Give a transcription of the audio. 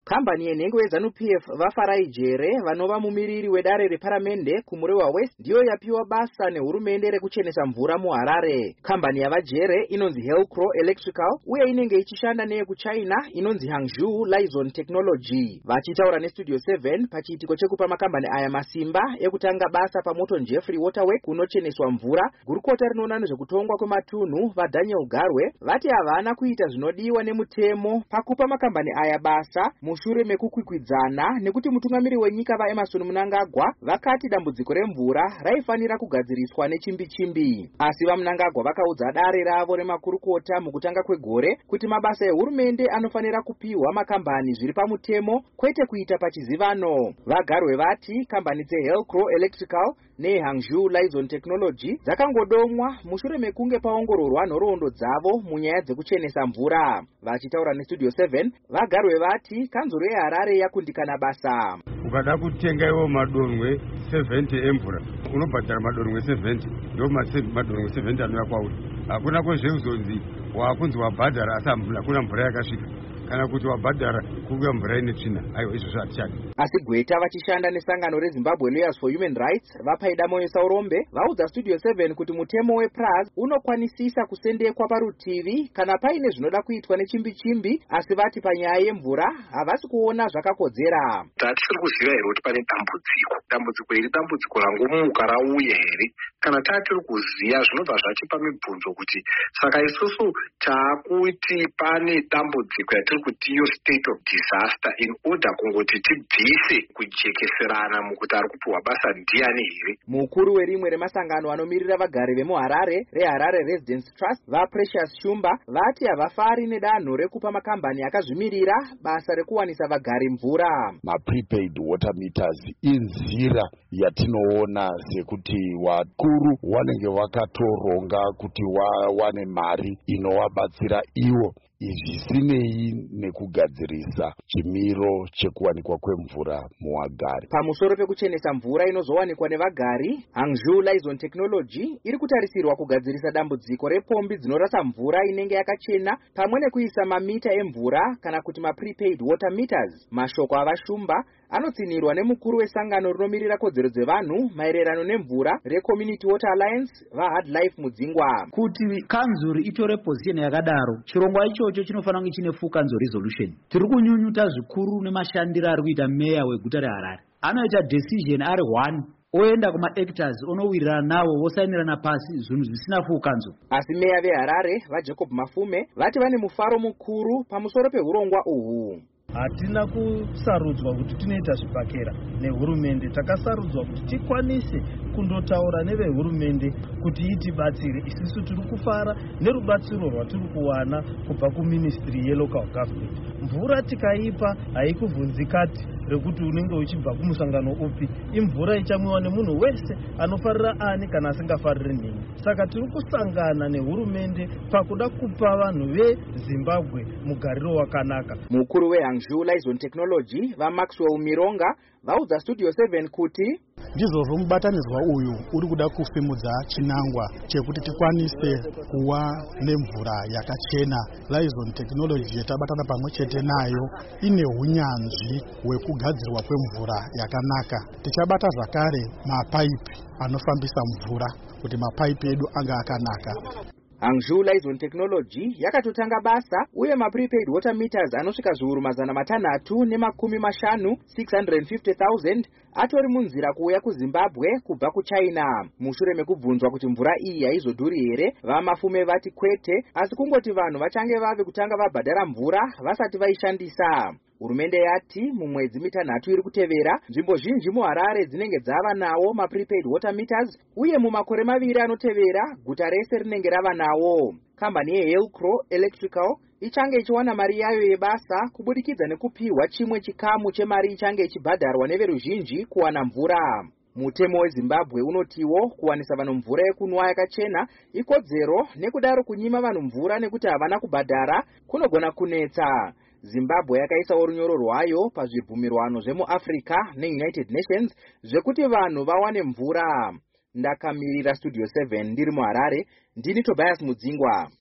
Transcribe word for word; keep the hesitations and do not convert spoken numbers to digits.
Kambani yenhengo yeZANU-P F vaFarai Jere vanova mumiriri wedare reparamende kuMurewa West ndiyo yapiwa basa nehurumende rekuchenesa mvura muHarare. Kambani yavaJere inonzi Helcro Electrical uye inenge ichishanda neyekuChina inonzi Hangzhou Lizon Technology. Vachitaura neStudio seven pachiitiko chekupa makambani aya masimba ekutanga basa paMoto Jeffrey Waterworks kunocheneswa mvura, gurukota rinoona nezvekutongwa kwematunhu vaDaniel Garwe vati havana kuita zvinodiwa nemutemo pakupa makambani aya basa mushure mekukwikwidzana nekuti mutungamiri wenyika vaEmmerson Mnangagwa vakati dambudziko remvura raifanira kugadziriswa nechimbi-chimbi. Asi vaMnangagwa vakaudza dare ravo remakurukota mukutanga kwegore kuti mabasa ehurumende anofanira kupiwa makambani zviri pamutemo kwete kuita pachizivano. VaGarwe vati kambani dzeHelcro Electrical neHangzhou Lizon Technology dzakangodomwa mushure mekunge paongororwa nhoroondo dzavo munyaya dzekuchenesa mvura. Vachitaura neStudio seven VaGarwe vati kanzuro yeHarare yakundikana basa. Ukada kutenga iwo madonwe seventy emvura unobhadhara madonwe seventy ndo madonwe seventy anouya kwauri. Hakuna kwezveuzonzi wakunzi wabhadhara asi hakuna mvura yakasvika kana kuti wabhadhara kuuya mvura ine tsvina. Aiwa izvozvo hatichadi. Asi Gweta vachishanda nesangano reZimbabwe Lawyers for Human Rights vapaida moyo Saurombe vaudza Studio seven kuti mutemo wePRAS unokwanisisa kusendekwa parutivi kana paine zvinoda kuitwa nechimbi-chimbi, asi vati panyaya yemvura havasi kuona zvakakodzera. Tiri kuziva here kuti pane dambudziko. Dambudziko iri dambudziko rangomuka rauya here? Kana tatiri kuziva zvinobva zvachipa mibvunzo kuti saka isusu taakuti pane dambudziko yatiri kuti iyo state of disaster in order kungoti tibvise kujekeserana mukuti ari kupiwa basa ndiani here? Mukuru werimwe remasangano anomirira vagari vemuHarare reHarare Residence Trust vaPrecious Shumba vati havafari nedanho rekupa makambani akazvimirira basa rekuwanisa vagari mvura. Ma-prepaid water meters inzira yatinoona sekuti wakuru wanenge wakatoronga kuti wawane mari inowabatsira iwo izvisinei nekugadzirisa chimiro chekuwanikwa kwemvura muwagari. Pamusoro pekuchenesa mvura inozowanikwa nevagari, Hangzhou Lizon Technology iri kutarisirwa kugadzirisa dambudziko repombi dzinorasa mvura inenge yakachena pamwe nekuisa mamita emvura kana kuti ma-prepaid water meters. Mashoko avashumba anotsinirwa nemukuru wesangano rinomirira kodzero dzevanhu maererano nemvura reCommunity Water Alliance vaHardlife Mudzingwa. Kuti kanzuri itore position yakadaro, chirongwa ichocho chinofanira kunge chine full council resolution. Tiri kunyunyuta zvikuru nemashandiro ari kuita meya weguta reHarare. Anoita decision ari one oenda kuma-actors onowirirana nawo vosainirana pasi zvinhu zvisina full council. Asi meya veHarare vaJacob Mafume vati vane mufaro mukuru pamusoro pehurongwa uhu. Hatina kusarudzwa kuti tinoita zvipakera nehurumende, takasarudzwa kuti tikwanise kundotaura nevehurumende kuti itibatsire. Isusu tiri kufara nerubatsiro rwatiri kuwana kubva kuministry yelocal government. Mvura tikaipa haikuvhunzikati rekuti unenge uchibva kumusangano upi, imvura ichamwiwa nemunhu wese anofarira ani kana asingafariri nini. Saka tiri kusangana nehurumende pakuda kupa vanhu veZimbabwe mugariro wakanaka. Mukuru weHangzhou Lizon Technology vaMaxwell Mironga vaudza Studio seven kuti ndizvo mubatanidzwa uyu uri kuda kufimudza chinangwa chekuti tikwanise kuwa nemvura yakachena. Lizon Technology yatabatana pamwe chete nayo ine hunyanzvi hwekugadzirwa kwemvura yakanaka. Tichabata zvakare mapaipi anofambisa mvura kuti mapaipi edu anga akanaka. Hangzhou Lizon Technology yakatotanga basa uye ma-prepaid water meters anosvika zviuru mazana matanhatu nemakumi mashanu six hundred fifty thousand atori munzira kuuya kuZimbabwe kubva kuChina. Mushure mekubvunzwa kuti mvura iyi haizodhuri here, vaMafume vati kwete, asi kungoti vanhu vachange vave kutanga vabhadhara mvura vasati vaishandisa. Hurumende yati mumwedzi mitanhatu iri kutevera nzvimbo zhinji muHarare dzinenge dzava nawo ma-prepaid water meters uye mumakore maviri anotevera guta rese rinenge rava nawo. Kambani yeHelcro Electrical ichange ichiwana mari yayo yebasa kubudikidza nekupiwa chimwe chikamu chemari ichange ichibhadharwa neveruzhinji kuwana mvura. Mutemo weZimbabwe unotiwo kuwanisa vanhu mvura yekunwa yakachena ikodzero, nekudaro kunyima vanhu mvura nekuti havana kubhadhara kunogona kunetsa. Zimbabwe yakaisawo runyoro rwayo pazvibvumirwano zvemuAfrica neUnited Nations zvekuti vanhu vawane mvura. Ndakamirira Studio seven ndiri muHarare, ndini Tobias Mudzingwa.